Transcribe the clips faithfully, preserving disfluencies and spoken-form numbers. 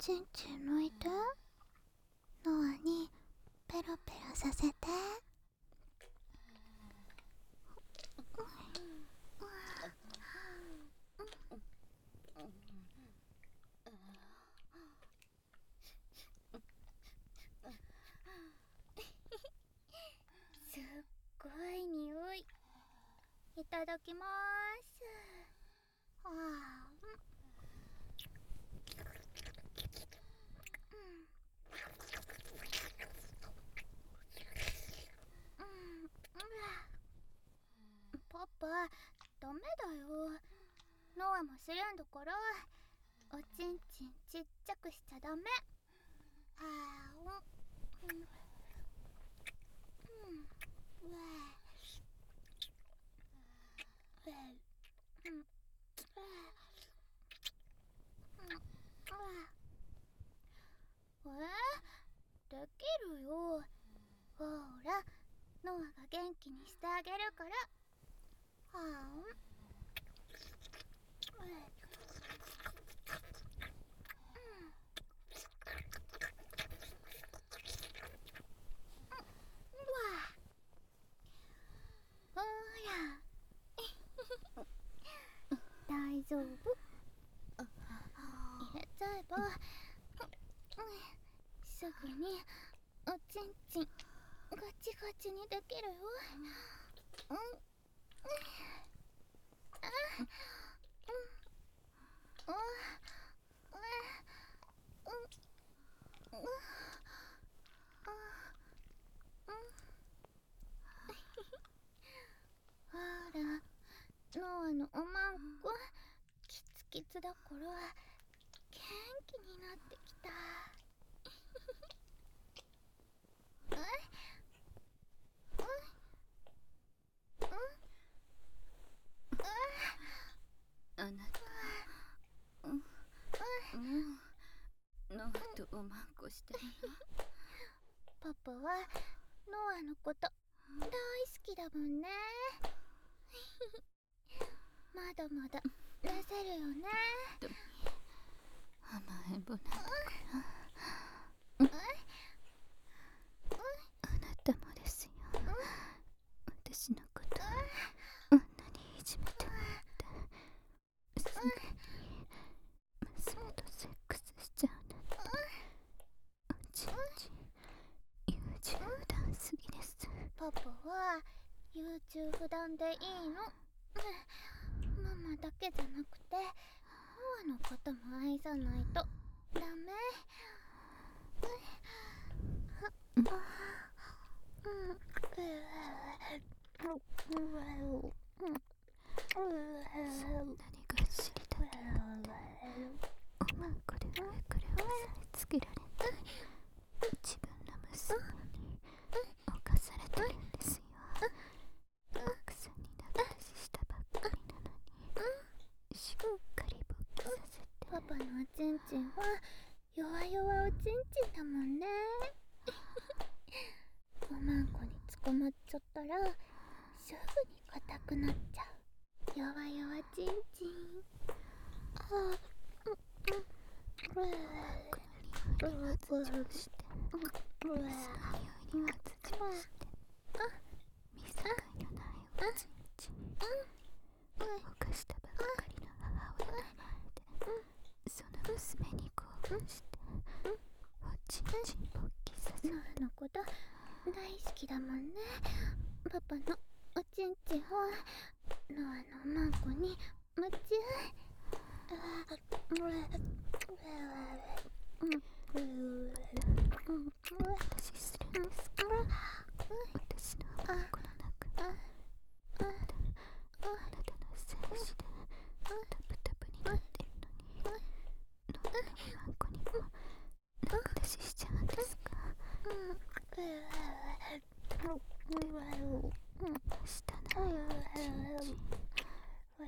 ちんちん抜いて。ノアにペロペロさせて。 すっごい匂い。いただきまーす。 ああ、 パパ、ダメだよ。ノアもするんだから。おちんちんちっちゃくしちゃダメ。 ああ、うん、うん、うわ、うわ、うん、うわ、 えー、できるよ。ほら、ノアが元気にしてあげるから。 ああ、 ほら大丈夫。入れちゃえばすぐにおちんちんガチガチにできるよ。うん、あ、うん、うん、うん、ほら、ノアのおまんこキツキツだから元気になってきた。 あなた、うん、もうノアとおまんこしてるの？ パパはノアのこと大好きだもんね。まだまだ出せるよね。 甘えん坊なんだから。あなたもですよ。私のことあんなにいじめてもらって、すぐに娘とセックスしちゃうなんて、おちんちん優柔不断すぎです。 パパは優柔不断でいいの。ママだけじゃなくてノアのことも愛さないとダメ。 そんなにがっしりだったんだって、おまんこでくれくれをされつけられて、自分の娘に侵されてるんですよ。奥さんに仲出ししたばっかりなのに、しっかり勃起させて。 パパのおちんちんは弱々おちんちんだもんね。おまんこに捕まっちゃったらすぐに硬くなっちゃう弱々ちんちん。 あこの匂いに発情して、その匂いに発情して、見境のないおちんちん、犯したばっかりの母親の前で、その娘に興奮して、おちんちん勃起させて。 ノアのこと大好きだもんね。パパのおちんちんをノアのおまんこに夢中。 私するんですか？私のおまんこの中にあなたの精子でタプタプになってるのに、ノアのおまんこにも仲出ししちゃうんですか？下のおちんちん、い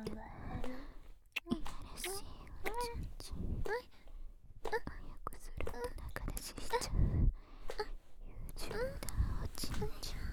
やらしいおちんちん、親子そろと仲出ししちゃう優柔不断おちんちん。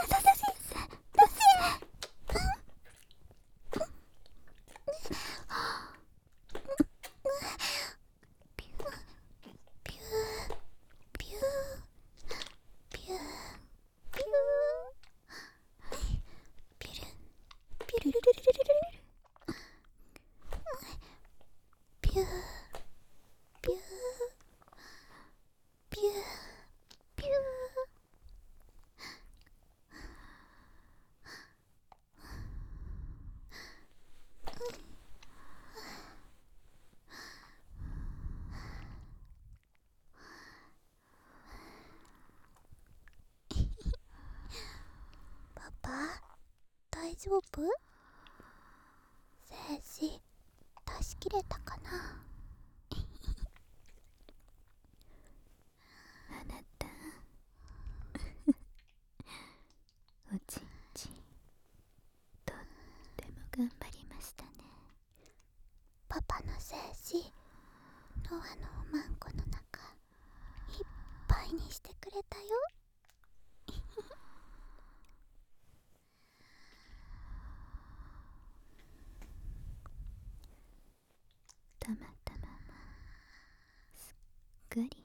パパ、大丈夫？精子出し切れたかな？ あなたおちんちんとっても頑張りましたね。 パパの精子、ノアのおまんこの中いっぱいにしてくれたよ。 たまたま、すっかり